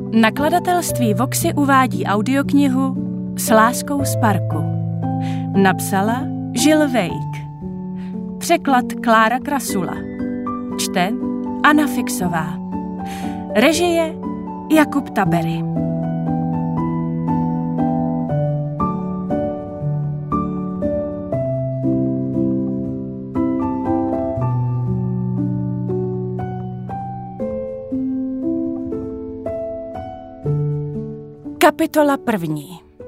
Nakladatelství Voxy uvádí audioknihu S láskou z parku. Napsala Jill Wake. Překlad Klára Krasula. Čte Anna Fixová. Režie Jakub Tabery. Kapitola 1.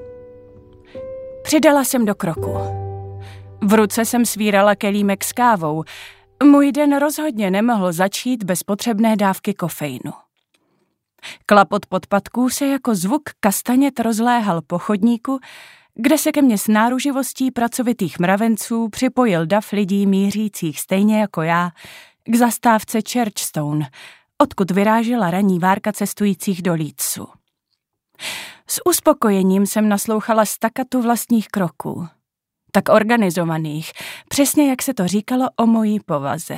Přidala jsem do kroku. V ruce jsem svírala kelímek s kávou. Můj den rozhodně nemohl začít bez potřebné dávky kofeinu. Klapot podpatků se jako zvuk kastanět rozléhal po chodníku, kde se ke mně s náruživostí pracovitých mravenců připojil dav lidí mířících stejně jako já k zastávce Churchstone, odkud vyrážela ranní várka cestujících do Leedsu. S uspokojením jsem naslouchala stakatu vlastních kroků. Tak organizovaných, přesně jak se to říkalo o mojí povaze.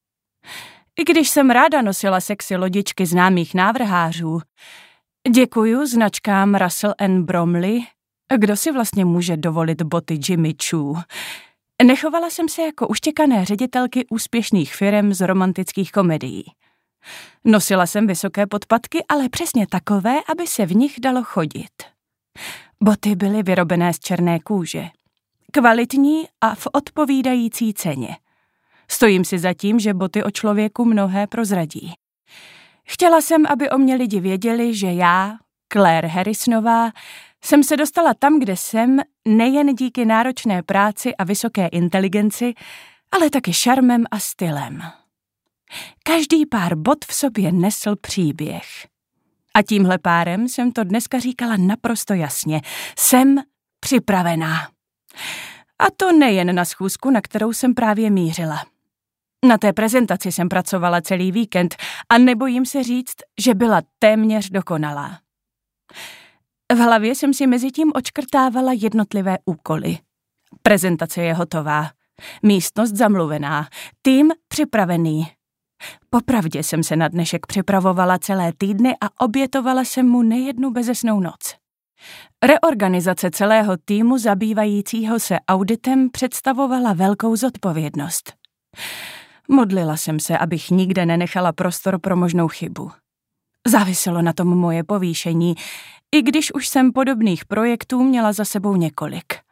I když jsem ráda nosila sexy lodičky známých návrhářů, děkuju značkám Russell & Bromley, kdo si vlastně může dovolit boty Jimmy Choo. Nechovala jsem se jako uštěkané ředitelky úspěšných firem z romantických komedií. Nosila jsem vysoké podpatky, ale přesně takové, aby se v nich dalo chodit. Boty byly vyrobené z černé kůže. Kvalitní a v odpovídající ceně. Stojím si za tím, že boty o člověku mnohé prozradí. Chtěla jsem, aby o mě lidi věděli, že já, Claire Harrisonová, jsem se dostala tam, kde jsem, nejen díky náročné práci a vysoké inteligenci, ale taky šarmem a stylem. Každý pár bot v sobě nesl příběh. A tímhle párem jsem to dneska říkala naprosto jasně. Jsem připravená. A to nejen na schůzku, na kterou jsem právě mířila. Na té prezentaci jsem pracovala celý víkend a nebojím se říct, že byla téměř dokonalá. V hlavě jsem si mezitím odškrtávala jednotlivé úkoly. Prezentace je hotová. Místnost zamluvená. Tým připravený. Popravdě jsem se na dnešek připravovala celé týdny a obětovala jsem mu nejednu bezesnou noc. Reorganizace celého týmu zabývajícího se auditem představovala velkou zodpovědnost. Modlila jsem se, abych nikde nenechala prostor pro možnou chybu. Záviselo na tom moje povýšení, i když už jsem podobných projektů měla za sebou několik.